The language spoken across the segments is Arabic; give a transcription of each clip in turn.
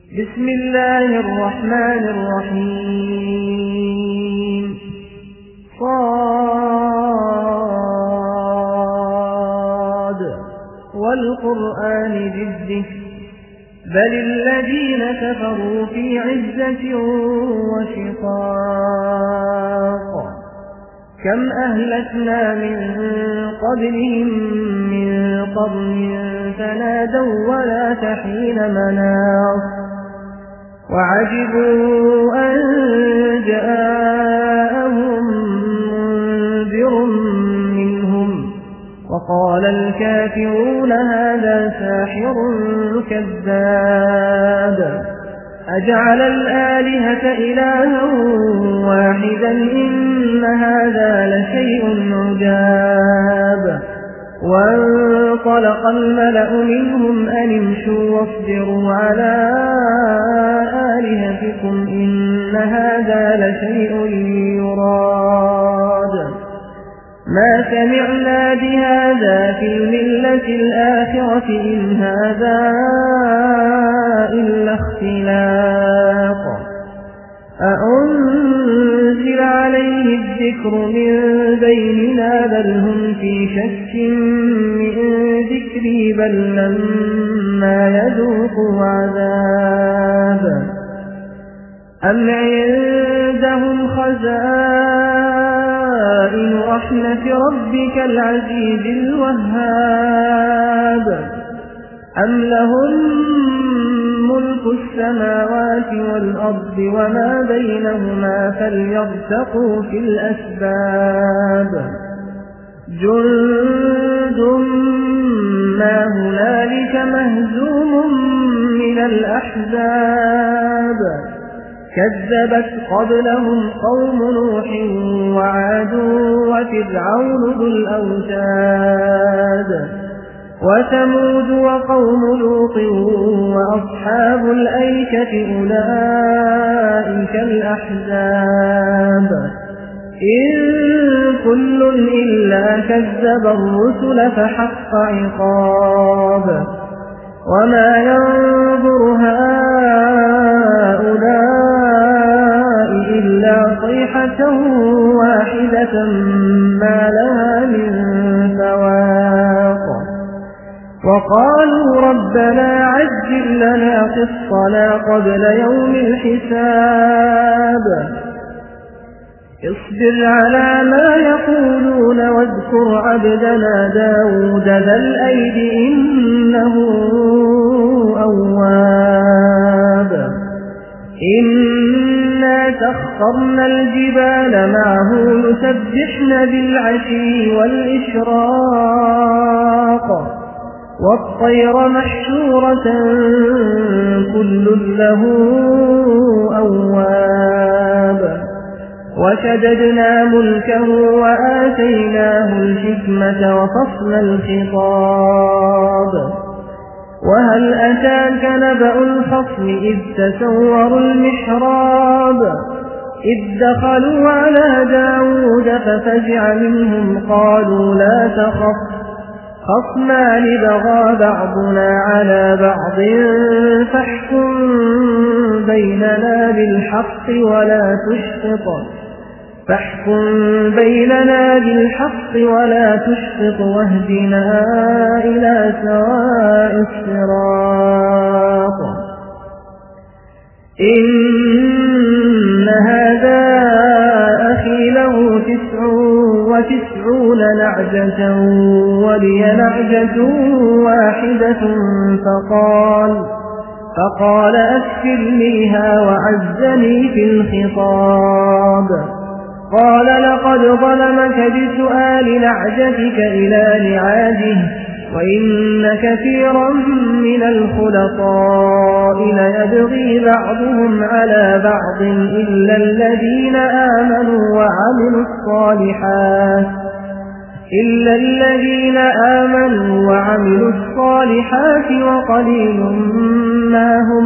بسم الله الرحمن الرحيم صاد والقرآن ذي الذكر بل الذين كفروا في عزة وشقاق كم أهلكنا من قبلهم من قرن فنادوا ولا تحين مناص وعجبوا أن جاءهم منذر منهم وقال الكافرون هذا ساحر كذاب أجعل الآلهة إلها واحدا إن هذا لشيء عجاب وانطلق الملأ منهم أن امشوا واصبروا على آلهتكم إن هذا لشيء يراد ما سمعنا بهذا في الملة الآخرة إن هذا إلا اختلاق أأنزل عليه الذكر من بيننا بل هم في شك من ذكري بل لما يذوقوا عذاب أم عندهم خزائن رحمة ربك العزيز الوهاب أم لهم ملك السماوات والأرض وما بينهما فليرتقوا في الأسباب جند ما هنالك مهزوم من الأحزاب كذبت قبلهم قوم نوح وعاد وفرعون ذو الأوتاد وثمود وقوم لوط وأصحاب الأيكة أولئك الأحزاب إن كل إلا كذب الرسل فحق عقاب وما ينظر هؤلاء إلا صيحة واحدة ما لها من فواق وقالوا ربنا عجل لنا قسطنا قبل يوم الحساب اصبر على ما يقولون واذكر عبدنا داود ذا الأيد إنه أواب إنا سخرنا الجبال معه يسبحن بالعشي والإشراق والطير محشورة كل له أواب وشددنا ملكه وآتيناه الحكمة وفصل الخطاب وهل أتاك نبأ الخصم إذ تسوروا المحراب إذ دخلوا على داود ففزع منهم قالوا لا تخف خصمان بغى بعضنا على بعض فاحكم بيننا بالحق ولا تشطط واهدنا إلى سواء الصراط إن هذا أخي له 99 نعجة ولي نعجة واحدة فقال أكفلنيها وعزني في الخطاب قال لقد ظلمك بسؤال نعجتك إلى نعاجه وإن كثيرا من الخلطاء ليبغي بعضهم على بعض إلا الذين آمنوا وعملوا الصالحات وقليل ما هم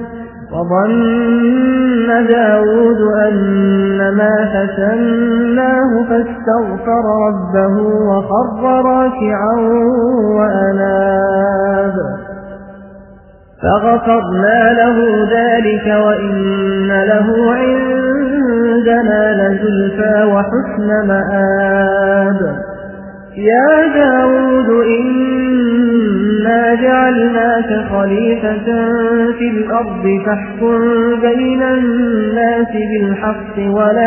وظن داود أنما فتناه فاستغفر ربه وخر راكعا وأناب فغفرنا له ذلك وإن له عندنا لزلفى وحسن مآب يا داود إنا جعلناك خليفة في الأرض فاحكم بين الناس بالحق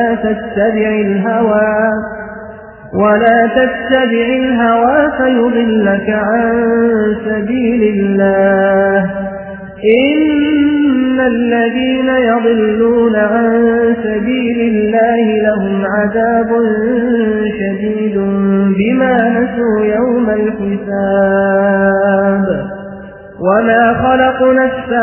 ولا تتبع الهوى فيضلك عن سبيل الله إن الذين يضلون عن سبيل الله لهم عذاب شديد بما نسوا يوم الحساب وما خلقنا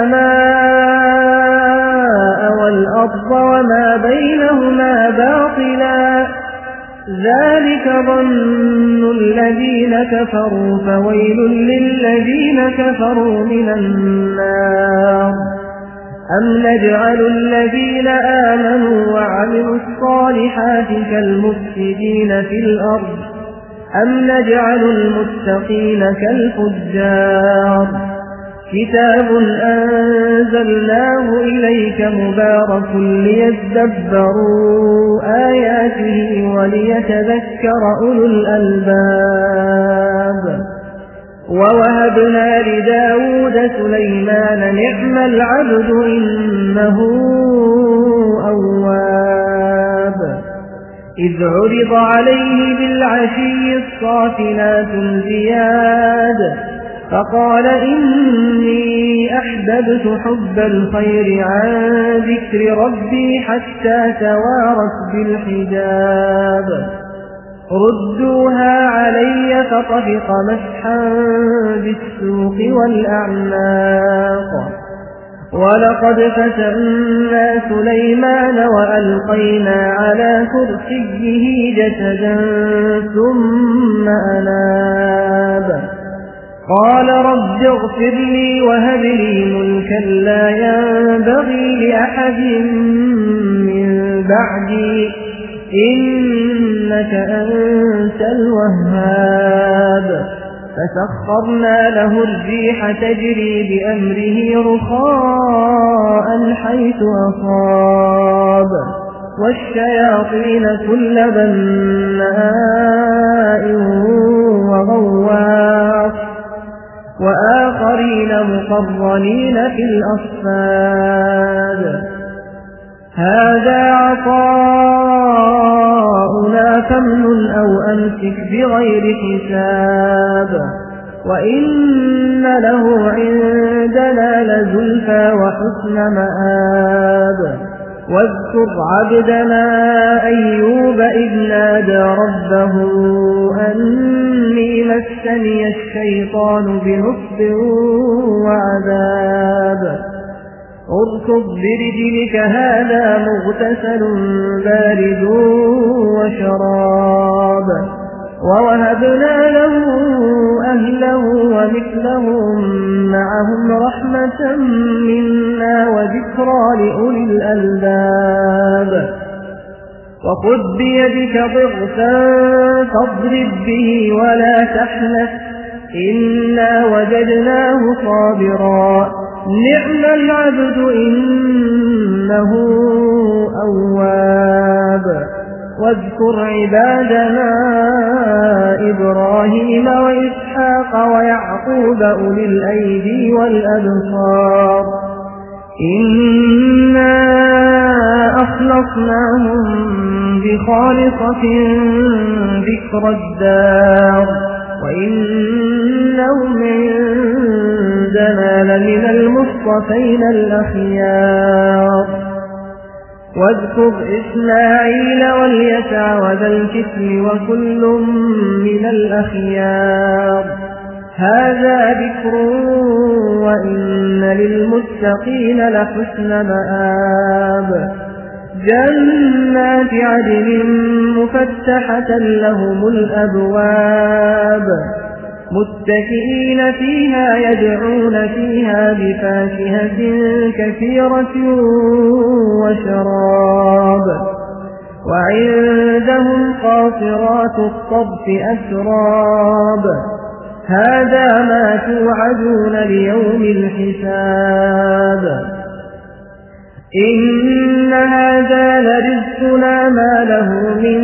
السماء والأرض وما بينهما باطلا ذلك ظن الذين كفروا فويل للذين كفروا من النار أم نجعل الذين آمنوا وعملوا الصالحات كالمفسدين في الأرض أم نجعل المتقين كالفجار كتاب أنزلناه إليك مبارك ليدبروا آياته وليتذكر أولو الألباب ووهبنا لداود سليمان نعم العبد إنه أواب إذ عرض عليه بالعشي الصافنات الجياد فقال إني أحببت حب الخير عن ذكر ربي حتى توارت بالحجاب ردوها علي فطفق مسحا بالسوق والأعناق ولقد فتنا سليمان وألقينا على كرسيه جسدا ثم أناب قال رب اغفر لي وهب لي ملكا لا ينبغي لأحد من بعدي إنك أنت الوهاب فسخرنا له الريح تجري بأمره رخاء حيث أصاب والشياطين كل بناء وغواص وآخرين مقرنين في الأصفاد هذا عطاؤنا فامنن أو أمسك بغير حساب وإن له عندنا لزلفى وحسن مآب واذكر عبدنا أيوب إذ نادى ربه أني مسني الشيطان بنصب وعذاب اركض برجلك هذا مغتسل بارد وشراب ووهبنا له أهله ومثلهم معهم رحمة منا وذكرى لأولي الألباب وخذ بيدك ضغثا فاضرب به ولا تحنث إنا وجدناه صابرا نعم العبد إنه أواب واذكر عبادنا إبراهيم وإسحاق ويعقوب أولي الأيدي والأبصار إنا أخلصناهم بخالصة ذكر الدار وإنهم عندنا لمن المصطفين الأخيار واذكر إسماعيل واليسع وذا الكفل وكل من الأخيار هذا ذكر وإن للمتقين لحسن مآب جنات عدن مفتحة لهم الأبواب متكئين فيها يدعون فيها بفاكهة كثيرة وشراب وعندهم قاصرات الطرف أتراب هذا ما توعدون ليوم الحساب إن هذا لرزقنا ما له من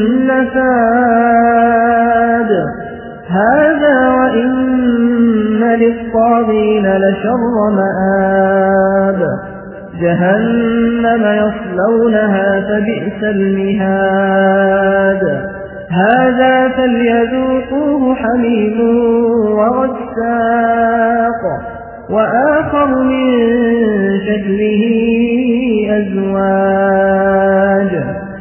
نفاد هذا وإن للطاغين لشر مآب جهنم يصلونها فبئس المهاد هذا فليذوقوه حميم وغساق وآخر من شكله أزواج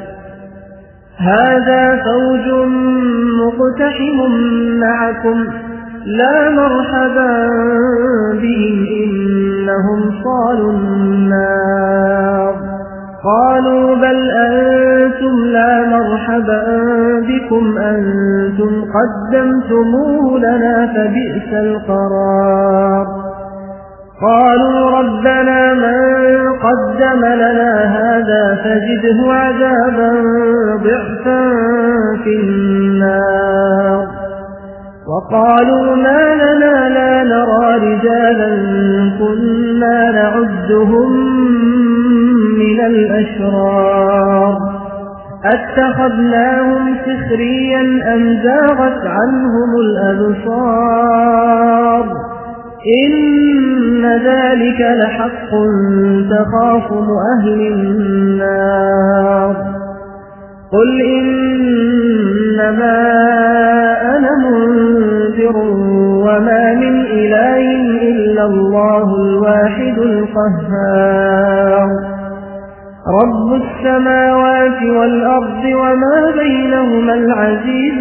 هذا فوج مقتحم معكم لا مرحبا بهم إنهم صالوا النار قالوا بل أنتم لا مرحبا بكم أنتم قدمتموه لنا فبئس القرار قالوا ربنا من قدم لنا هذا فزده عذابا ضعفا في النار وقالوا ما لنا لا نرى رجالا كنا نعدهم من الأشرار أتخذناهم سخريا أم زاغت عنهم الأبصار إن ذلك لحق تخاصم أهل النار قل إنما أنا منذر وما من إله إلا الله الواحد القهار رب السماوات والأرض وما بينهما العزيز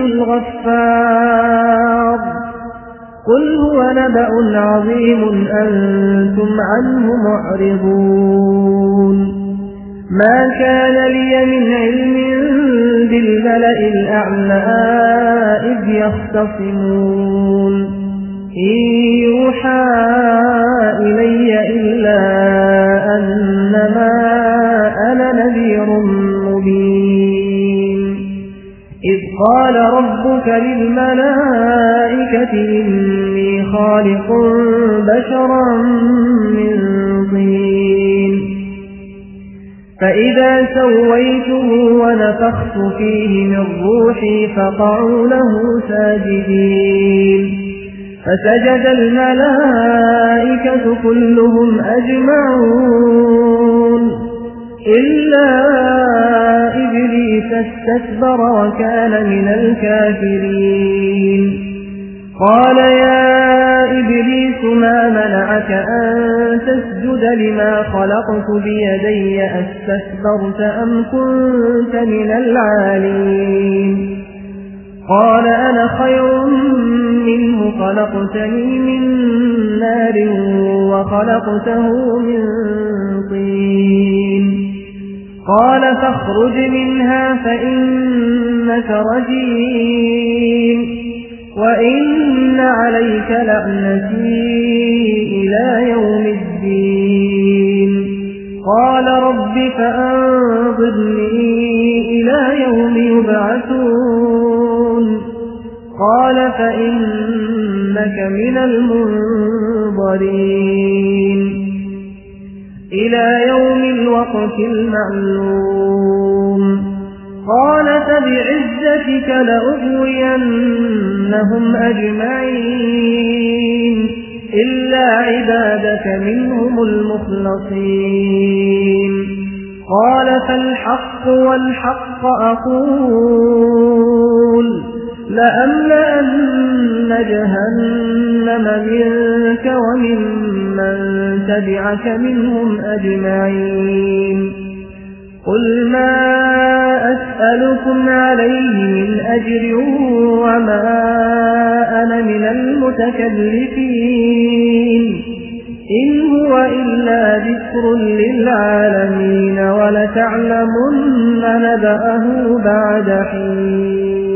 الغفار قل هو نبأ عظيم أنتم عنه معرضون ما كان لي من علم بالملأ الأعلى إذ يختصمون إن يوحى إلي إلا أنما أنا نذير مبين إذ قال ربك للملائكة إني خالق بشرا من طين فإذا سويته ونفخت فيه من روحي فقعوا له ساجدين فسجد الملائكة كلهم أجمعون إلا إبليس استكبر وكان من الكافرين قال يا إبليس ما منعك أن تسجد لما خلقت بيدي أستكبرت أم كنت من العالين قال أنا خير منه خلقتني من نار وخلقته من طين قال فاخرج منها فإنك رجيم وإن عليك لعنتي إلى يوم الدين قال رب فأنظرني إلى يوم يبعثون قال فإنك من المنظرين إلى يوم الوقت المعلوم قال فبعزتك لأغوينهم أجمعين إلا عبادك منهم المخلصين قال فالحق والحق أقول لأملأن جهنم منك وممن تبعك منهم أجمعين قل ما أسألكم عليه من أجر وما أنا من المتكلفين إن هو إلا ذكر للعالمين ولتعلمن نبأه بعد حين